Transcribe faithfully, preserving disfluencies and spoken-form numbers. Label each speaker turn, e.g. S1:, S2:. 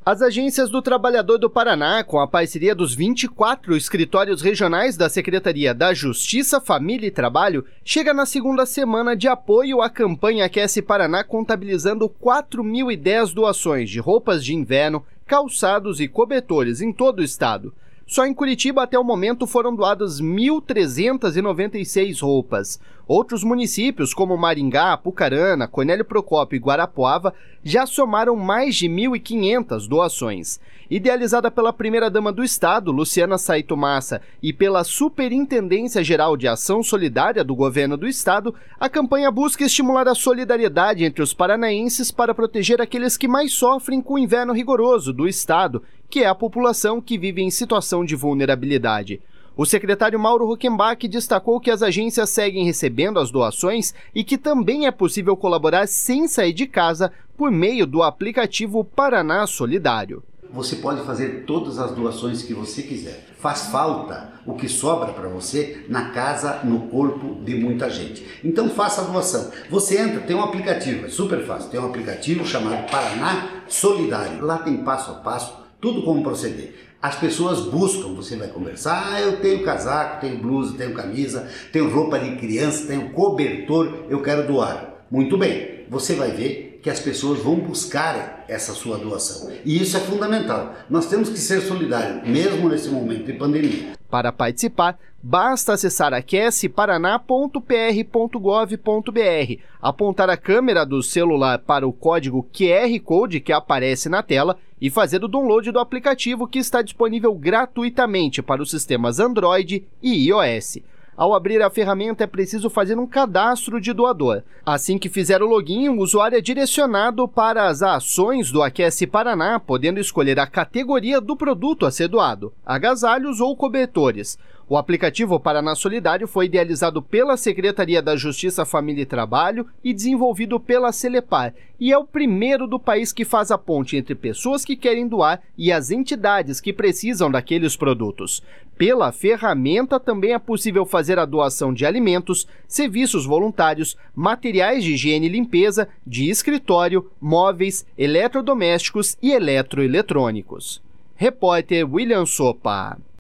S1: As agências do Trabalhador do Paraná, com a parceria dos vinte e quatro escritórios regionais da Secretaria da Justiça, Família e Trabalho, chega na segunda semana de apoio à campanha Aquece Paraná, contabilizando quatro mil e dez doações de roupas de inverno, calçados e cobertores em todo o estado. Só em Curitiba, até o momento, foram doadas mil trezentas e noventa e seis roupas. Outros municípios, como Maringá, Apucarana, Cornélio Procópio e Guarapuava, já somaram mais de mil e quinhentas doações. Idealizada pela primeira-dama do estado, Luciana Saito Massa, e pela Superintendência Geral de Ação Solidária do Governo do Estado, a campanha busca estimular a solidariedade entre os paranaenses para proteger aqueles que mais sofrem com o inverno rigoroso do estado, que é a população que vive em situação de vulnerabilidade. O secretário Mauro Huckenbach destacou que as agências seguem recebendo as doações e que também é possível colaborar sem sair de casa por meio do aplicativo Paraná Solidário.
S2: Você pode fazer todas as doações que você quiser. Faz falta o que sobra para você na casa, no corpo de muita gente. Então faça a doação. Você entra, tem um aplicativo, é super fácil. Tem um aplicativo chamado Paraná Solidário. Lá tem passo a passo, tudo como proceder. As pessoas buscam, você vai conversar, ah, eu tenho casaco, tenho blusa, tenho camisa, tenho roupa de criança, tenho cobertor, eu quero doar. Muito bem, você vai ver que as pessoas vão buscar essa sua doação. E isso é fundamental. Nós temos que ser solidários, mesmo nesse momento de pandemia.
S1: Para participar, basta acessar aquece paraná ponto p r ponto gov ponto b r, apontar a câmera do celular para o código Q R Code que aparece na tela e fazer o download do aplicativo, que está disponível gratuitamente para os sistemas Android e iOS. Ao abrir a ferramenta, é preciso fazer um cadastro de doador. Assim que fizer o login, o usuário é direcionado para as ações do Aquece Paraná, podendo escolher a categoria do produto a ser doado, agasalhos ou cobertores. O aplicativo Paraná Solidário foi idealizado pela Secretaria da Justiça, Família e Trabalho e desenvolvido pela Celepar, e é o primeiro do país que faz a ponte entre pessoas que querem doar e as entidades que precisam daqueles produtos. Pela ferramenta, também é possível fazer a doação de alimentos, serviços voluntários, materiais de higiene e limpeza, de escritório, móveis, eletrodomésticos e eletroeletrônicos. Repórter William Sopa.